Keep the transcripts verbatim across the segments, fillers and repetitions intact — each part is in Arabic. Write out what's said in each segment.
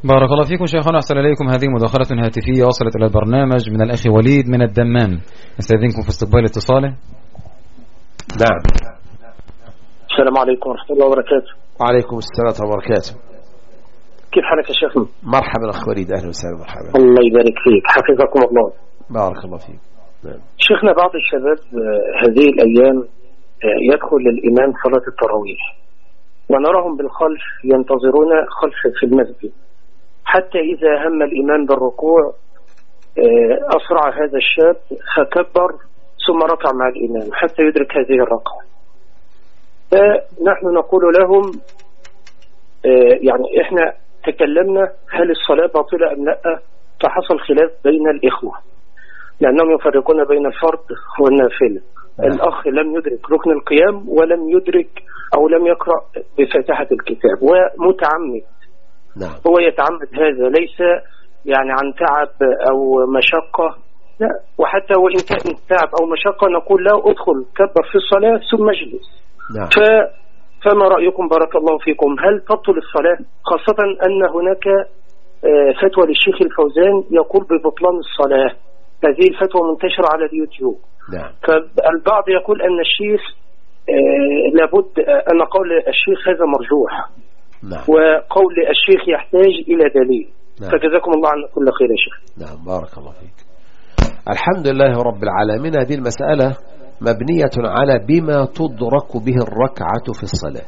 بارك الله فيكم شيخنا، أحسن إليكم. هذه مداخلة هاتفية وصلت إلى البرنامج من الأخ وليد من الدمام، استأذنكم في استقبال اتصاله. نعم. السلام عليكم ورحمة الله وبركاته. وعليكم السلام ورحمة الله وبركاته. كيف حالك يا شيخنا؟ مرحبا أخ وليد، أهلا وسهلا. مرحبا. الله يبارك فيك، حفظكم الله. بارك الله فيك. نعم. شيخنا، بعض الشباب هذه الأيام يدخل الإمام صلاة التراويح ونراهم بالخلف ينتظرون خلف في المسجد، حتى إذا هم الإمام بالركوع أسرع هذا الشاب فكبر ثم ركع مع الإمام حتى يدرك هذه الركعة. فنحن نقول لهم يعني إحنا تكلمنا هل الصلاة باطلة أم لا، فحصل خلاف بين الإخوة لأنهم يفرقون بين الفرض والنافلة. الأخ لم يدرك ركن القيام ولم يدرك أو لم يقرأ بفاتحة الكتاب ومتعمد. نعم. هو يتعمد هذا ليس يعني عن تعب أو مشقة، لا، وحتى وإن كان تعب أو مشقة نقول له ادخل كبر في الصلاة ثم اجلس. نعم. ف... فما رأيكم بارك الله فيكم؟ هل تبطل الصلاة؟ خاصة أن هناك فتوى للشيخ الفوزان يقول ببطلان الصلاة، هذه الفتوى منتشرة على اليوتيوب. نعم. فالبعض يقول أن الشيخ لابد أن قول الشيخ هذا مرجوح. نعم. وقول الشيخ يحتاج إلى دليل. نعم. فجزاكم الله عنا كل خير يا شيخ. نعم بارك الله فيك. الحمد لله رب العالمين. هذه المسألة مبنية على بما تدرك به الركعة في الصلاة،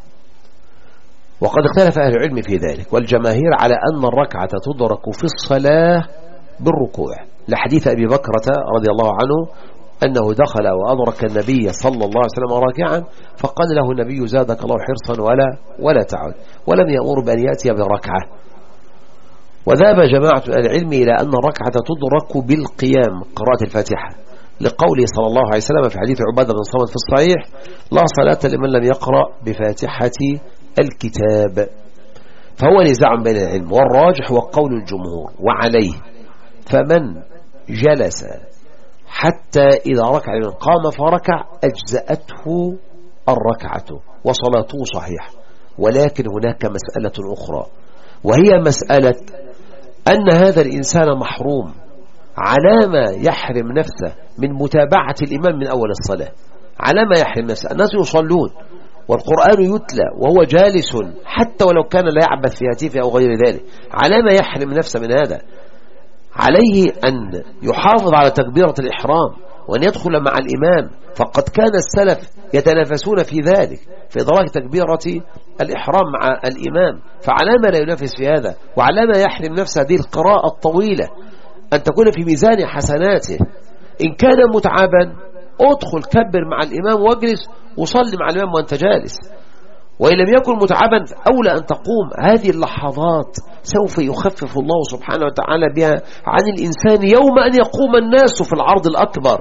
وقد اختلف أهل العلم في ذلك، والجماهير على أن الركعة تدرك في الصلاة بالركوع، لحديث أبي بكرة رضي الله عنه أنه دخل وأدرك النبي صلى الله عليه وسلم راكعا فقال له النبي زادك الله حرصا ولا ولا تعد، ولم يأمر بأن يأتي بركعة. وذهب جماعة العلم إلى أن الركعة تدرك بالقيام، قراءة الفاتحة، لقوله صلى الله عليه وسلم في حديث عبادة بن صامت في الصحيح: لا صلاة لمن لم يقرأ بفاتحة الكتاب. فهو نزاع بين العلم، والراجح هو قول الجمهور، وعليه فمن جلس حتى إذا ركع من قام فركع أجزأته الركعة وصلاته صحيح. ولكن هناك مسألة أخرى، وهي مسألة أن هذا الإنسان محروم على ما يحرم نفسه من متابعة الإمام من أول الصلاة، على ما يحرم نفسه. الناس يصلون والقرآن يتلى وهو جالس حتى ولو كان لا يعبث في هاتفه أو غير ذلك، على ما يحرم نفسه من هذا؟ عليه أن يحافظ على تكبيرة الإحرام وأن يدخل مع الإمام، فقد كان السلف يتنافسون في ذلك في إدراك تكبيرة الإحرام مع الإمام، فعلى ما لا ينافس في هذا، وعلى ما يحرم نفسه هذه القراءة الطويلة أن تكون في ميزان حسناته. إن كان متعبا ادخل كبر مع الإمام واجلس وصلي مع الإمام وأنت جالس، وإن لم يكن متعبا أولى أن تقوم. هذه اللحظات سوف يخفف الله سبحانه وتعالى بها عن الإنسان يوم أن يقوم الناس في العرض الأكبر،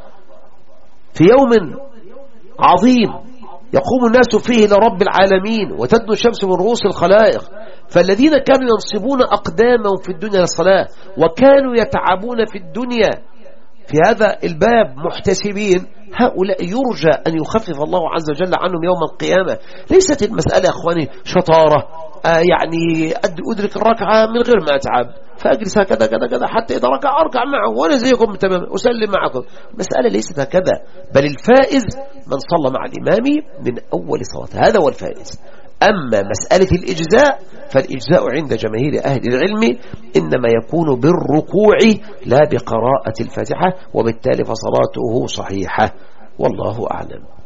في يوم عظيم يقوم الناس فيه لرب العالمين وتدنو الشمس من رؤوس الخلائق. فالذين كانوا ينصبون أقدامهم في الدنيا للصلاة وكانوا يتعبون في الدنيا في هذا الباب محتسبين، هؤلاء يرجى أن يخفف الله عز وجل عنهم يوم القيامة. ليست المسألة يا أخواني شطارة، آه يعني أدرك الركعة من غير ما أتعب فأجلس هكذا كذا كذا حتى إذا ركع أركع معه وأنا زيكم تماما أسلم معكم. مسألة ليست هكذا، بل الفائز من صلى مع الإمام من أول صلاة، هذا هو الفائز. أما مسألة الإجزاء فالإجزاء عند جماهير أهل العلم إنما يكون بالركوع لا بقراءة الفاتحة، وبالتالي فصلاته صحيحة، والله أعلم.